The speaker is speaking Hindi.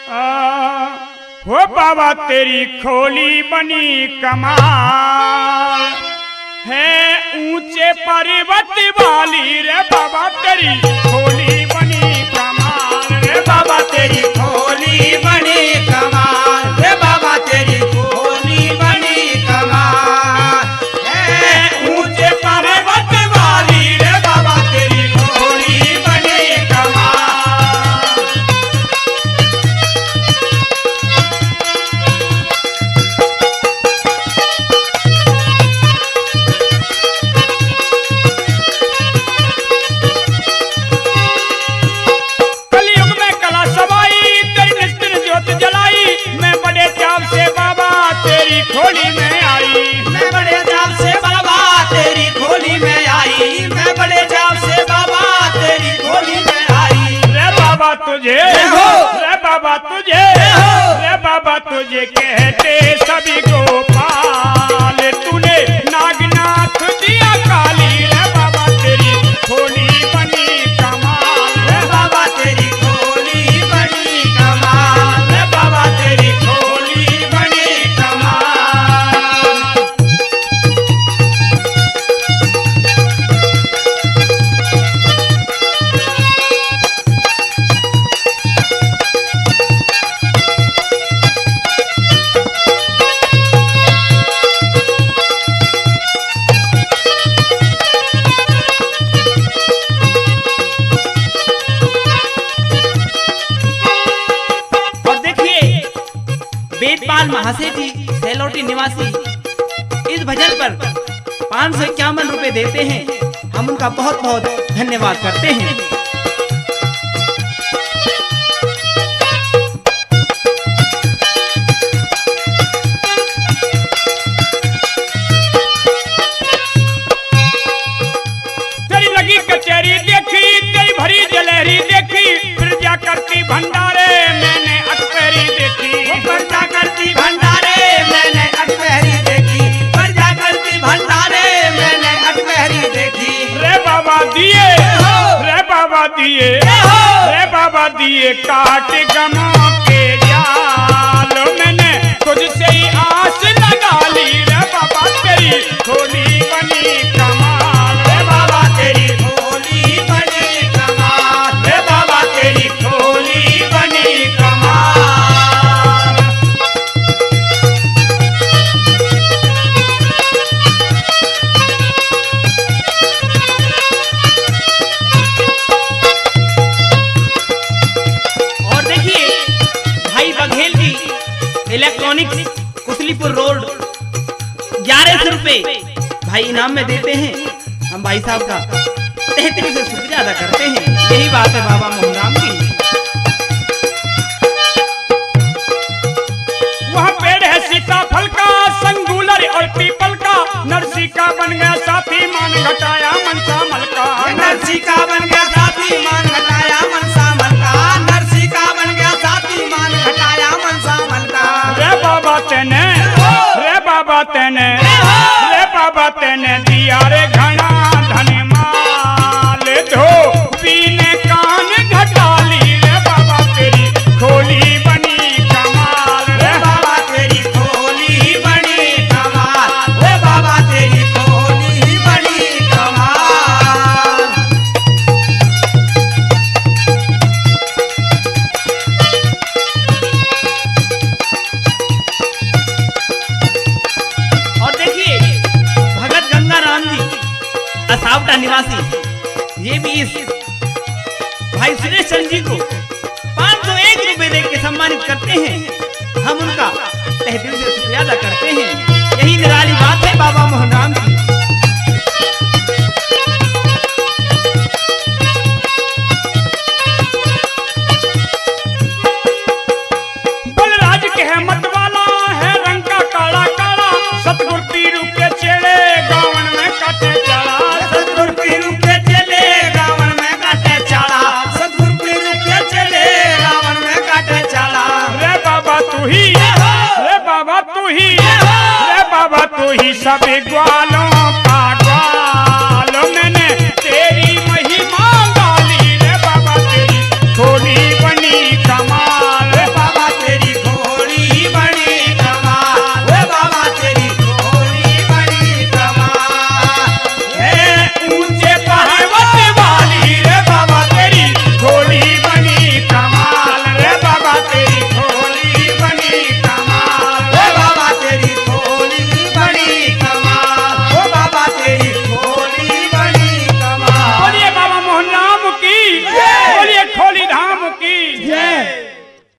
हो बाबा तेरी खोली बनी कमाल है ऊंचे पर्वत वाली रे बाबा तेरी खोली बनी कमाल रे बाबा तेरी खोली बनी कमाल रे बाबा तेरी खोली बनी कमाल है ऊंचे पर्वत वाली रे बाबा तेरी खोली बनी कमाल। खोली में आई मैं बड़े जाम से बाबा तेरी खोली में आई मैं बड़े जाम से बाबा तेरी खोली में आई रे बाबा तुझे रे बाबा तुझे रे बाबा तुझे कहते सभी गोपाल तूने नागनाथ दिया काली रे बाबा तेरी खोली बनी कमाल रे बाबा तेरी खोली बनी कमाल रे बाबा तेरी खोली बनी कमाल। वेदपाल महाशय जी सेलोटी निवासी इस भजन पर 551 रुपए देते हैं। हम उनका बहुत बहुत धन्यवाद करते हैं। तेरी लगी कचहरी देखी तेरी भरी जलेहरी देखी फिर जा करती भंडारे मैंने अटपहरी देखी पर्दा करती भंडारे मैंने अटपहरी देखी पर्दा करती भंडारे मैंने अटपहरी देखी रे बाबा दिए रे बाबा दिए रे बाबा दिए काट गमों के जाल मैंने तुझसे ही आस लगा ली रे बाबा तेरी खोली बनी कमाल रे बाबा तेरी खोली बनी कमाल रे बाबा तेरी खोली बनी कमाल। और देखिए भाई बघेल जी इलेक्ट्रॉनिक्स कुशलीपुर रोड 1100 रुपए भाई इनाम में देते हैं। हम भाई साहब का तहे दिल से शुक्रिया अदा करते हैं। यही बात है बाबा मोहनराम की। वहाँ पेड़ है सीताफल का संगूलर और पीपल का नरसी का बन गया साथी मान घटाया मनसा मलका नरसी का बन गया साथी मान घटाया मनसा मलका नरसी का बन गया साथी मान घटाया मनसा मलका रे बाबा तेने रे बाबा तेने दिया रे घना धन माल धो पीने कान घटा ली रे बाबा तेरी खोली बनी कमाल रे बाबा तेरी खोली बनी कमाल रे बाबा तेरी खोली बनी कमाल। और देखिए भगत गंगाराम जी असावटा निवासी ये भी इस भाई सुरेश चंद्र जी को 501 रुपए दे के सम्मानित करते हैं। हम उनका तहे दिल से शुक्रिया अदा करते हैं। यही निराली बात है बाबा मोहनराम की। बलराज के है मत वाला है रंग का काला काला सतगुर पीरू के चेड़े गावन में काटे चला सतगुर पीरू के चले रावण में काटे चाला सतगुर पीरू के चले रावण में काटे चाला रे बाबा तू ही रे बाबा तू ही रे बाबा तू ही सब ग्वालों